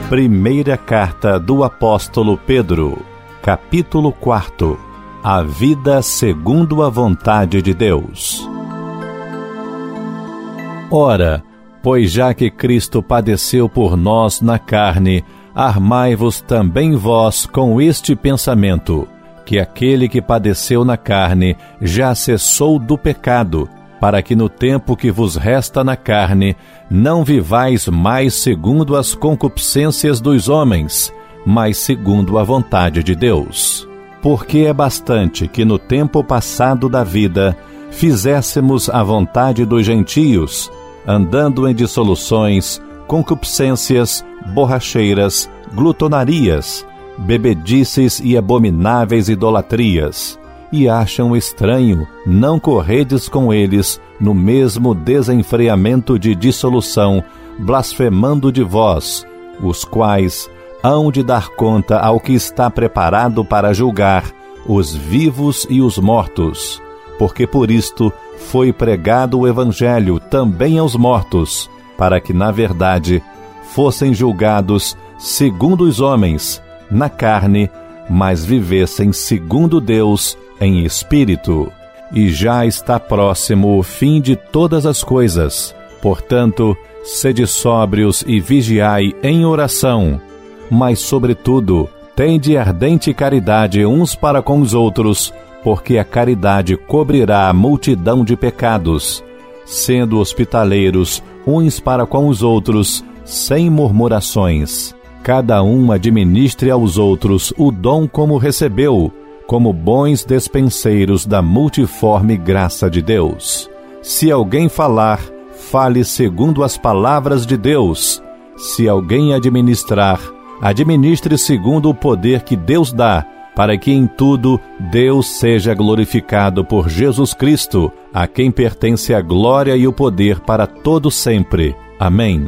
Primeira Carta do Apóstolo Pedro, capítulo 4. A vida segundo a vontade de Deus. Ora, pois já que Cristo padeceu por nós na carne, armai-vos também vós com este pensamento, que aquele que padeceu na carne já cessou do pecado, para que no tempo que vos resta na carne, não vivais mais segundo as concupiscências dos homens, mas segundo a vontade de Deus. Porque é bastante que no tempo passado da vida fizéssemos a vontade dos gentios, andando em dissoluções, concupiscências, borracheiras, glutonarias, bebedices e abomináveis idolatrias, e acham estranho não corredes com eles no mesmo desenfreamento de dissolução, blasfemando de vós, os quais hão de dar conta ao que está preparado para julgar os vivos e os mortos, porque por isto foi pregado o Evangelho também aos mortos, para que, na verdade, fossem julgados segundo os homens, na carne, mas vivessem segundo Deus, em espírito. E já está próximo o fim de todas as coisas. Portanto, sede sóbrios e vigiai em oração. Mas, sobretudo, tende ardente caridade uns para com os outros, porque a caridade cobrirá a multidão de pecados, sendo hospitaleiros uns para com os outros, sem murmurações. Cada um administre aos outros o dom como recebeu, como bons despenseiros da multiforme graça de Deus. Se alguém falar, fale segundo as palavras de Deus. Se alguém administrar, administre segundo o poder que Deus dá, para que em tudo Deus seja glorificado por Jesus Cristo, a quem pertence a glória e o poder para todo sempre. Amém.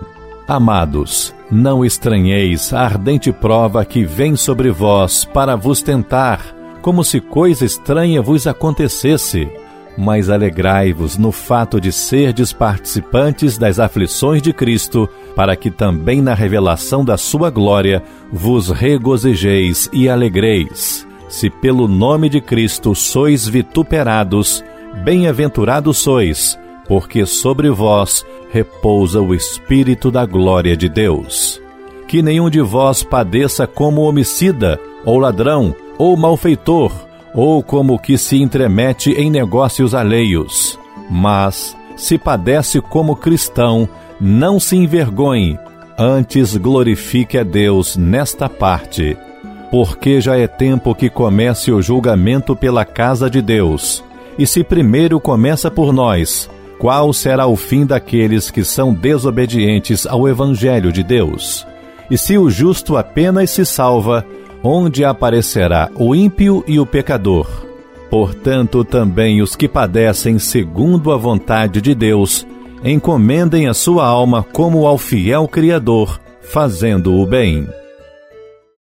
Amados, não estranheis a ardente prova que vem sobre vós para vos tentar, como se coisa estranha vos acontecesse, mas alegrai-vos no fato de serdes participantes das aflições de Cristo, para que também na revelação da sua glória vos regozijeis e alegreis. Se pelo nome de Cristo sois vituperados, bem-aventurados sois, porque sobre vós repousa o Espírito da glória de Deus. Que nenhum de vós padeça como homicida, ou ladrão, ou malfeitor, ou como que se intromete em negócios alheios. Mas, se padece como cristão, não se envergonhe, antes glorifique a Deus nesta parte. Porque já é tempo que comece o julgamento pela casa de Deus. E se primeiro começa por nós, qual será o fim daqueles que são desobedientes ao Evangelho de Deus? E se o justo apenas se salva, onde aparecerá o ímpio e o pecador? Portanto, também os que padecem segundo a vontade de Deus, encomendem a sua alma como ao fiel Criador, fazendo o bem.